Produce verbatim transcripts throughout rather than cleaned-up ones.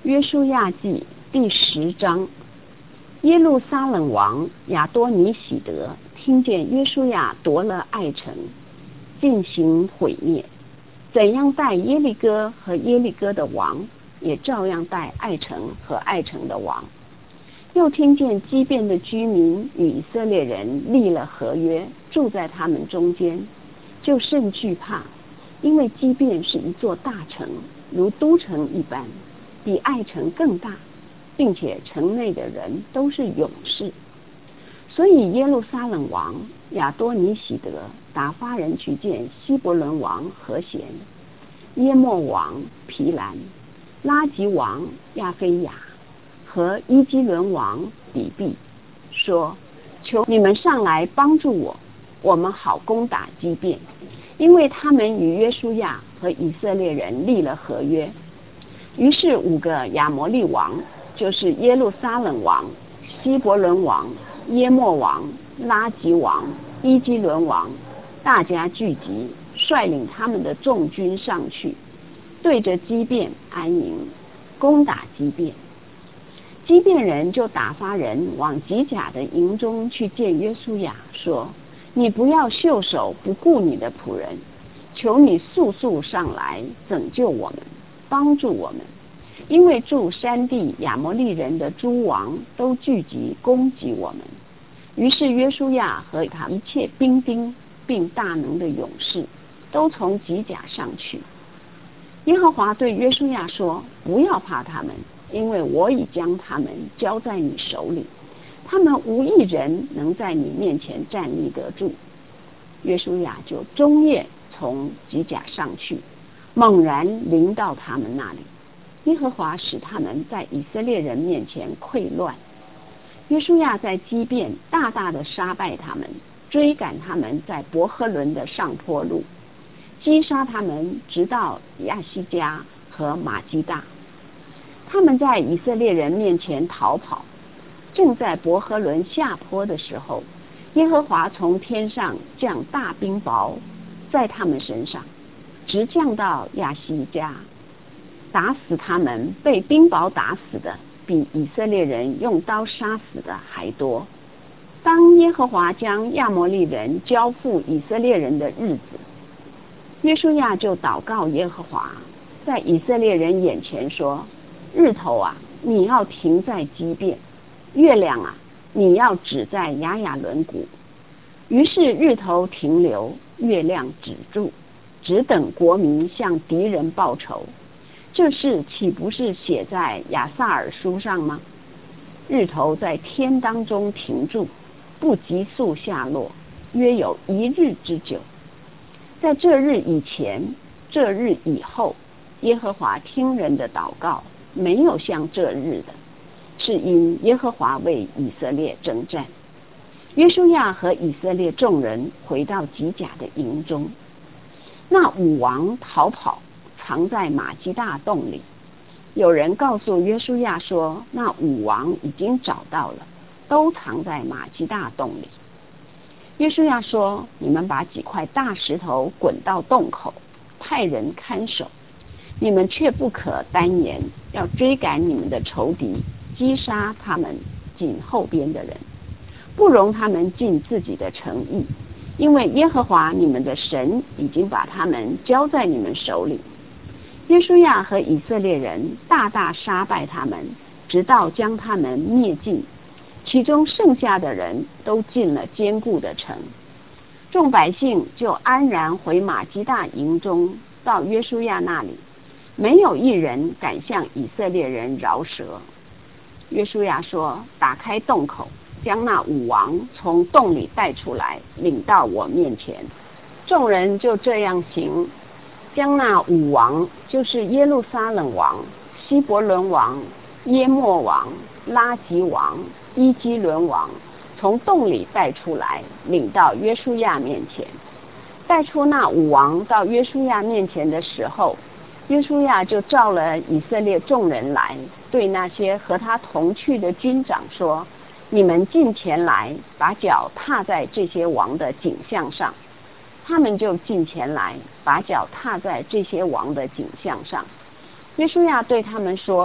约书亚记第十章。耶路撒冷王亚多尼喜德听见约书亚夺了爱城，进行毁灭，怎样待耶利哥和耶利哥的王，也照样待爱城和爱城的王。又听见基遍的居民与以色列人立了合约，住在他们中间，就甚惧怕，因为基遍是一座大城，如都城一般，比爱城更大，并且城内的人都是勇士。所以耶路撒冷王亚多尼喜德打发人去见希伯伦王何咸、耶莫王皮兰、拉吉王亚非雅和伊基伦王比毕，说：求你们上来帮助我，我们好攻打基遍，因为他们与约书亚和以色列人立了合约。于是五个亚摩利王，就是耶路撒冷王、希伯伦王、耶莫王、拉吉王、伊基伦王，大家聚集，率领他们的众军上去，对着基遍安营，攻打基遍。基遍人就打发人往吉甲的营中去见约书亚，说：你不要袖手不顾你的仆人，求你速速上来拯救我们，帮助我们，因为住山地亚摩利人的诸王都聚集攻击我们。于是约书亚和他一切兵丁并大能的勇士都从吉甲上去。耶和华对约书亚说：不要怕他们，因为我已将他们交在你手里，他们无一人能在你面前站立得住。约书亚就终夜从吉甲上去，猛然临到他们那里。耶和华使他们在以色列人面前溃乱。约书亚在基遍大大的杀败他们，追赶他们在伯和伦的上坡路，击杀他们直到亚西加和马基大。他们在以色列人面前逃跑，正在伯和伦下坡的时候，耶和华从天上降大冰雹在他们身上，直降到亚西加，打死他们，被冰雹打死的比以色列人用刀杀死的还多。当耶和华将亚摩利人交付以色列人的日子，约书亚就祷告耶和华，在以色列人眼前说：日头啊，你要停在基遍；月亮啊，你要止在亚雅伦谷。于是日头停留，月亮止住，只等国民向敌人报仇。这事岂不是写在亚萨尔书上吗？日头在天当中停住，不急速下落，约有一日之久。在这日以前，这日以后，耶和华听人的祷告，没有像这日的，是因耶和华为以色列征战。约书亚和以色列众人回到吉甲的营中，那五王逃跑，藏在马基大洞里。有人告诉约书亚说，那五王已经找到了，都藏在马基大洞里。约书亚说：你们把几块大石头滚到洞口，派人看守，你们却不可单言，要追赶你们的仇敌，击杀他们紧后边的人，不容他们进自己的城邑，因为耶和华你们的神已经把他们交在你们手里。约书亚和以色列人大大杀败他们，直到将他们灭尽，其中剩下的人都进了坚固的城。众百姓就安然回马基大营中，到约书亚那里，没有一人敢向以色列人饶舌。约书亚说：打开洞口，将那五王从洞里带出来，领到我面前。众人就这样行，将那五王，就是耶路撒冷王、希伯伦王、耶莫王、拉吉王、伊基伦王，从洞里带出来，领到约书亚面前。带出那五王到约书亚面前的时候，约书亚就召了以色列众人来，对那些和他同去的军长说：你们近前来，把脚踏在这些王的颈项上。他们就近前来，把脚踏在这些王的颈项上。约书亚对他们说：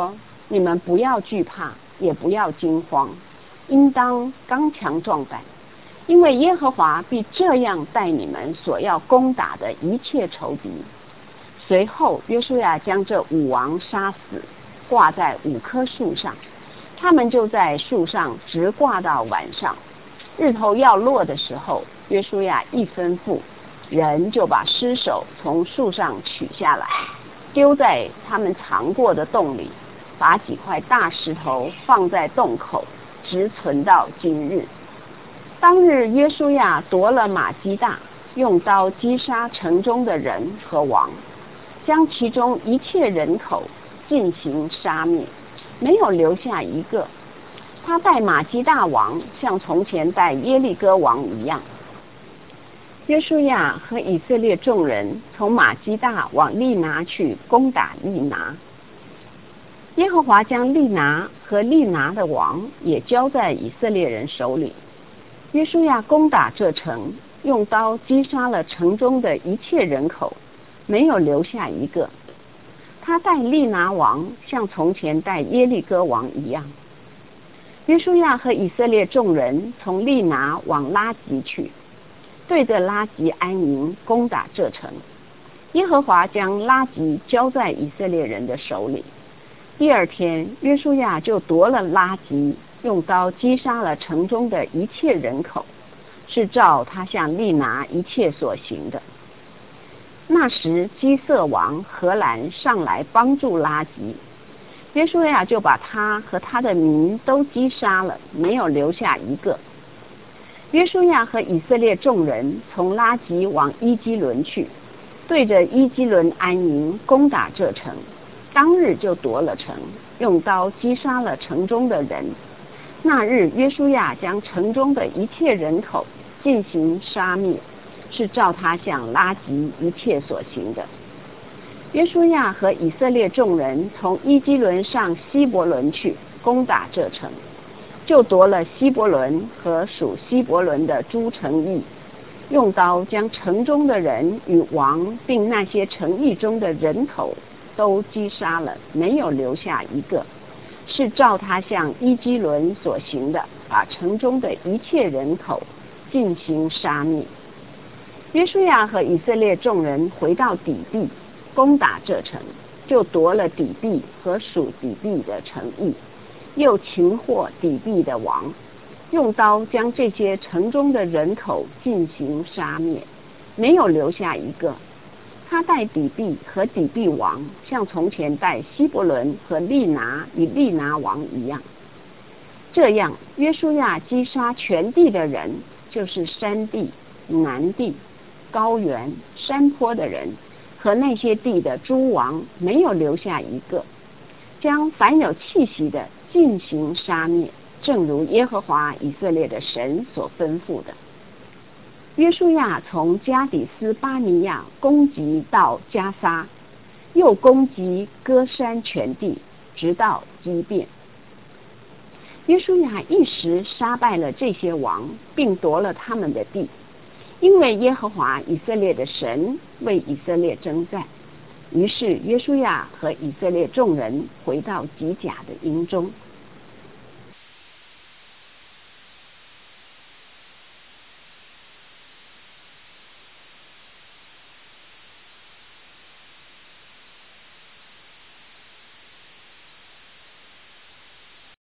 你们不要惧怕，也不要惊慌，应当刚强壮胆，因为耶和华必这样待你们所要攻打的一切仇敌。随后约书亚将这五王杀死，挂在五棵树上，他们就在树上直挂到晚上。日头要落的时候，约书亚一吩咐，人就把尸首从树上取下来，丢在他们藏过的洞里，把几块大石头放在洞口，直存到今日。当日约书亚夺了马基大，用刀击杀城中的人和王，将其中一切人口进行杀灭，没有留下一个。他待马基大王像从前待耶利哥王一样。约书亚和以色列众人从马基大往利拿去攻打利拿。耶和华将利拿和利拿的王也交在以色列人手里。约书亚攻打这城，用刀击杀了城中的一切人口，没有留下一个。他待利拿王像从前待耶利哥王一样。约书亚和以色列众人从利拿往拉吉去，对着拉吉安营，攻打这城。耶和华将拉吉交在以色列人的手里。第二天，约书亚就夺了拉吉，用刀击杀了城中的一切人口，是照他向利拿一切所行的。那时基色王荷兰上来帮助拉吉，约书亚就把他和他的民都击杀了，没有留下一个。约书亚和以色列众人从拉吉往伊基伦去，对着伊基伦安营，攻打这城。当日就夺了城，用刀击杀了城中的人。那日约书亚将城中的一切人口进行杀灭，是照他向拉吉一切所行的。约书亚和以色列众人从伊基伦上希伯伦去，攻打这城，就夺了希伯伦和属希伯伦的诸城邑，用刀将城中的人与王并那些城邑中的人头都击杀了，没有留下一个，是照他向伊基伦所行的，把城中的一切人口进行杀灭。约书亚和以色列众人回到底地，攻打这城，就夺了底地和属底地的城邑，又擒获底地的王，用刀将这些城中的人口进行杀灭，没有留下一个。他待底地和底地王，像从前待希伯伦和利拿与利拿王一样。这样，约书亚击杀全地的人，就是山地、南地、高原、山坡的人和那些地的诸王，没有留下一个，将凡有气息的进行杀灭，正如耶和华以色列的神所吩咐的。约书亚从加底斯巴尼亚攻击到加撒，又攻击歌山全地，直到基遍。约书亚一时杀败了这些王，并夺了他们的地，因为耶和华以色列的神为以色列征战。于是约书亚和以色列众人回到吉甲的营中。